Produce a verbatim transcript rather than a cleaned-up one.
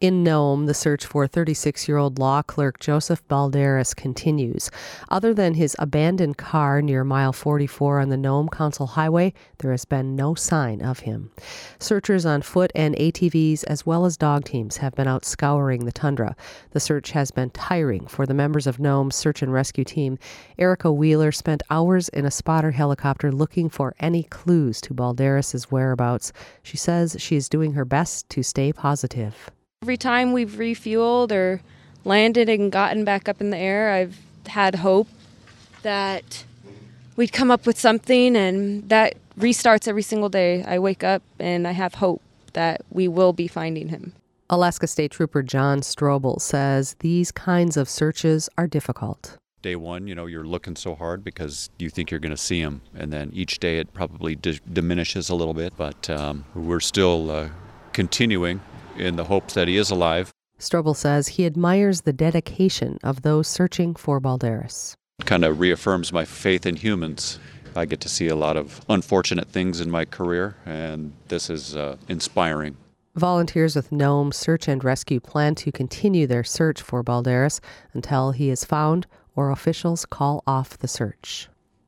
In Nome, the search for thirty-six-year-old law clerk Joseph Balderas continues. Other than his abandoned car near mile forty-four on the Nome Council Highway, there has been no sign of him. Searchers on foot and A T Vs as well as dog teams have been out scouring the tundra. The search has been tiring for the members of Nome's search and rescue team. Erica Wheeler spent hours in a spotter helicopter looking for any clues to Balderas' whereabouts. She says she is doing her best to stay positive. Every time we've refueled or landed and gotten back up in the air, I've had hope that we'd come up with something, and that restarts every single day. I wake up and I have hope that we will be finding him. Alaska State Trooper John Strobel says these kinds of searches are difficult. Day one, you know, you're looking so hard because you think you're going to see him, and then each day it probably d- diminishes a little bit, but um, we're still uh, continuing in the hopes that he is alive. Strobel says he admires the dedication of those searching for Balderas. It kind of reaffirms my faith in humans. I get to see a lot of unfortunate things in my career, and this is uh, inspiring. Volunteers with Nome Search and Rescue plan to continue their search for Balderas until he is found or officials call off the search.